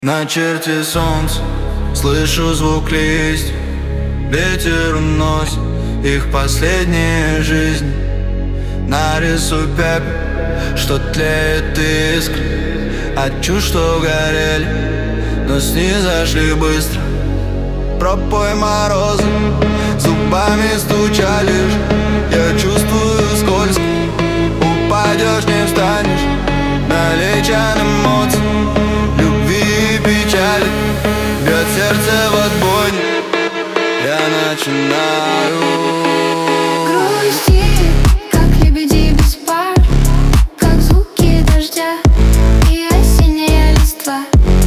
На черте солнца слышу звук листьев. Ветер уносит их последняя жизнь. Нарисуй пепел, что тлеет искры от чувств, что горели, но снизошли быстро. Пропой морозы, зубами стучали. Я чувствую скользко, упадешь, не встанешь. Налечен эмоций, любви и печали. Бьет сердце в отбойник, я начинаю грусти, как лебеди без пар, как звуки дождя и осенняя листва.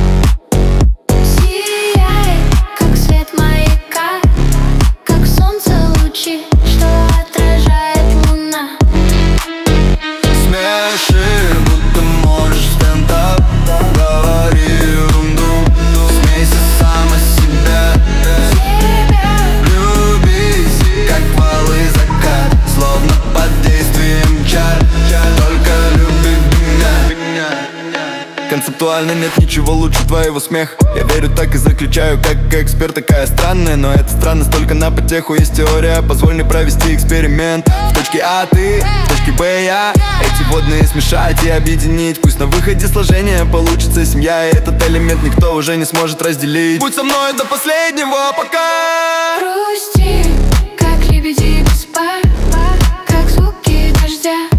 Сияет, как свет маяка, как солнце лучи, что отражает луна. Смеши, будто можешь стендап. Говори ерунду, смейся сам из себя. Влюбись, как валы закат, словно под действием чар. Только люби меня. Концептуально нет ничего лучше твоего смеха. Я верю, так и заключаю, как эксперт. Такая странная, но это странность только на потеху. Есть теория, позволь мне провести эксперимент. В точке А ты, в точке Б я. Эти водные смешать и объединить. Пусть на выходе сложения получится семья. И этот элемент никто уже не сможет разделить. Будь со мной до последнего, пока. Грусти, как лебеди без пар, как звуки дождя